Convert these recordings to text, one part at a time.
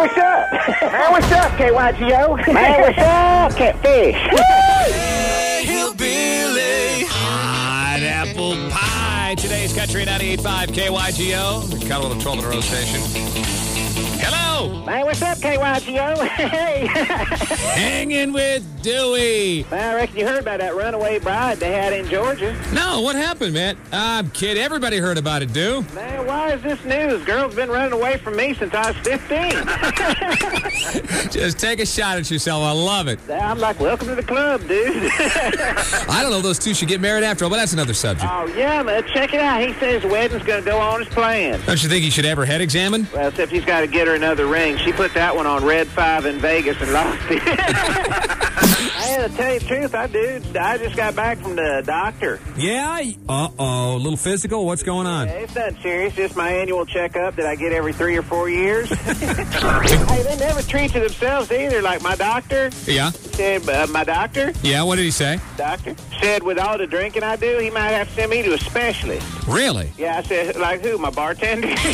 what's up? Man, what's up, KYGO? Man, what's up, Catfish? Hey, Hillbilly. Hot apple pie. Today's Country 98.5 KYGO. Got a little troll in the road station. Hello. Man, what's up, KYGO? Hey. Hanging with Dewey. Man, I reckon you heard about that runaway bride they had in Georgia. No, what happened, man? I'm kidding. Everybody heard about it, Dew. Man, why is this news? Girl's been running away from me since I was 15. Just take a shot at yourself. I love it. I'm like, welcome to the club, dude. I don't know. Those two should get married after all, but that's another subject. Oh, yeah, man. Check it out. He says the wedding's going to go on as planned. Don't you think he should have her head examined? Well, except he's got to get her another ring. She put that one on Red 5 in Vegas and lost it. I had to tell you the truth, I just got back from the doctor. Yeah? Uh-oh. A little physical? What's going on? Yeah, it's nothing serious. Just my annual checkup that I get every 3 or 4 years. Hey, they never treat you themselves either. Like my doctor Yeah? said, my doctor Yeah, what did he say? said with all the drinking I do, he might have to send me to a specialist. Really? Yeah, I said, like who? My bartender? Because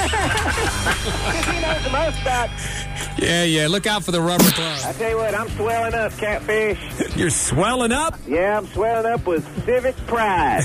he knows the most about. Yeah. Look out for the rubber glove. I tell you what, I'm swelling up, Catfish. You're swelling up? Yeah, I'm swelling up with civic pride.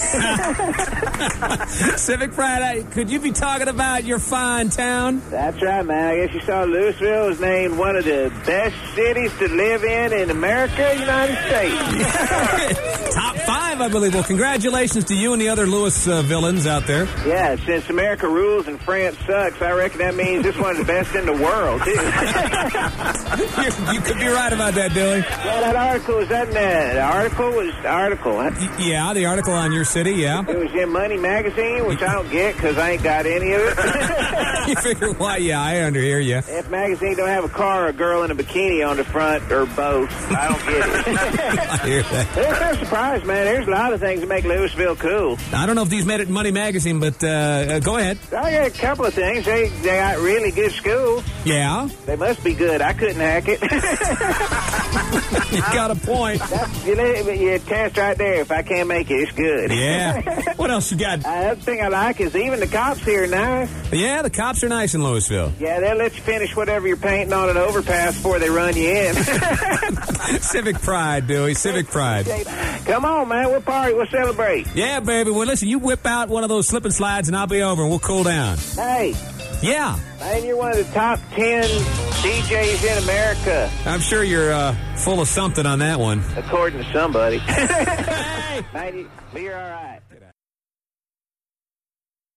Civic Pride, could you be talking about your fine town? That's right, man. I guess you saw Louisville was named one of the best cities to live in America, United States. Top 5, I believe. Well, congratulations to you and the other Louis villains out there. Yeah, since America rules and France sucks, I reckon that means it's one of the best in the world, too. You could be right about that, Dilly. Yeah, that article was that. The article. Yeah, the article on your city, yeah. It was in Money Magazine, which I don't get because I ain't got any of it. You figure why? Yeah, I underhear you. If magazine don't have a car or a girl in a bikini on the front or both, I don't get it. I hear that. There's no surprise, man. There's a lot of things that make Louisville cool. I don't know if these made it in Money Magazine, but go ahead. I got a couple of things. They got really good schools. Yeah? They must be good. I couldn't hack it. You got a point. Your test right there. If I can't make it, it's good. Yeah. What else you got? Another thing I like is even the cops here are nice. Yeah, the cops are nice in Louisville. Yeah, they'll let you finish whatever you're painting on an overpass before they run you in. Civic pride, Dewey. Civic pride. Come on, man. We'll party. We'll celebrate. Yeah, baby. Well, listen, you whip out one of those slip and slides and I'll be over and we'll cool down. Hey. Yeah. Man, you're one of the top 10 DJs in America. I'm sure you're full of something on that one. According to somebody. Hey. Man, you're all right.